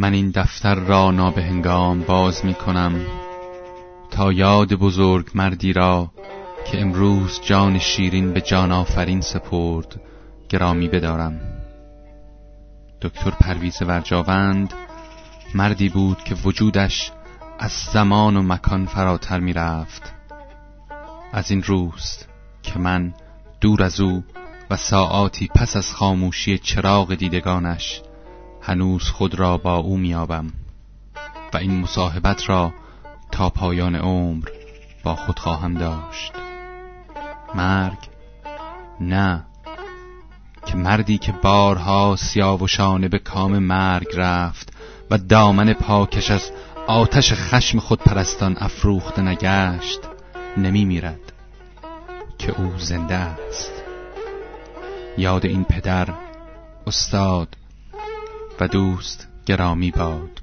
من این دفتر را نابهنگام باز می کنم تا یاد بزرگ مردی را که امروز جان شیرین به جان آفرین سپرد گرامی بدارم. دکتر پرویز ورجاوند مردی بود که وجودش از زمان و مکان فراتر می رفت. از این روست که من دور از او و ساعاتی پس از خاموشی چراغ دیدگانش هنوز خود را با او میابم و این مصاحبت را تا پایان عمر با خود خواهم داشت. مرگ؟ نه، که مردی که بارها سیاوشانه به کام مرگ رفت و دامن پاکش از آتش خشم خودپرستان افروخته نگشت نمی میرد، که او زنده است. یاد این پدر، استاد و دوست گرامی باد.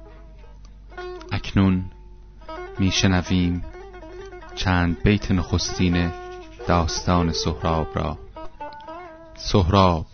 اکنون میشنویم چند بیت نخستین داستان سهراب را. سهراب: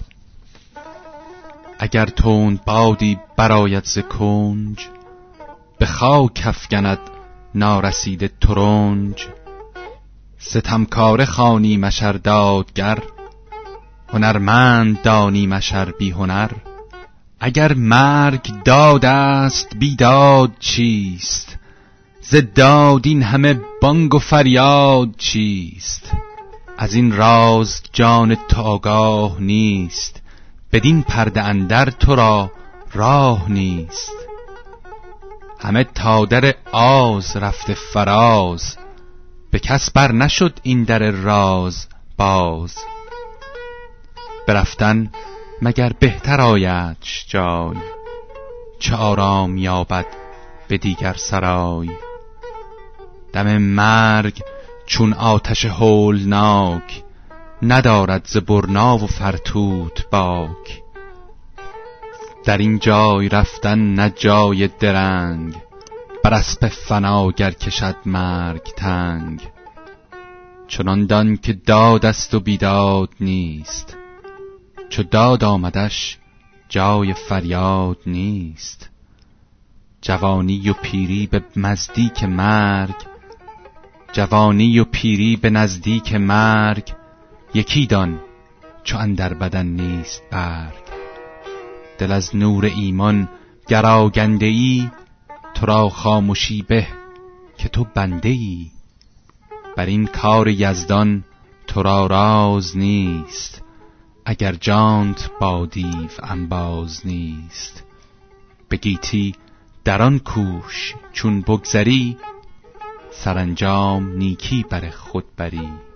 اگر تند بادی برآید ز کنج، به خاک افکند نارسیده ترنج. ستمکاره خوانیمش ار دادگر، هنرمند دانیمش ار بی هنر. اگر مرگ داد است بیداد چیست؟ ز داد این همه بانگ و فریاد چیست؟ از این راز جان تو آگاه نیست، بدین پرده اندر تو را راه نیست. همه تا در آز رفته فراز، به کس بر نشد این در راز باز. برفتن مگر بهتر آیدش جای، چه آرام یابد به دیگر سرای. دم مرگ چون آتش هولناک، ندارد ز برنا و فرتوت باک. در این جای رفتن نه جای درنگ، بر اسپ فنا گر کشد مرگ تنگ. چنان دان که داد است و بیداد نیست، چو داد آمدش جای فریاد نیست. جوانی و پیری به نزدیک مرگ، جوانی و پیری به نزدیک مرگ. یکی دان چو اندر بدن نیست برگ. دل از نور ایمان گر آگنده ای، تو را خاموشی به که تو بنده ای. بر این کار یزدان تو را راز نیست، اگر جانت با دیو انباز نیست. به گیتی در آن کوش چون بگذری، سرانجام نیکی بر خود بری.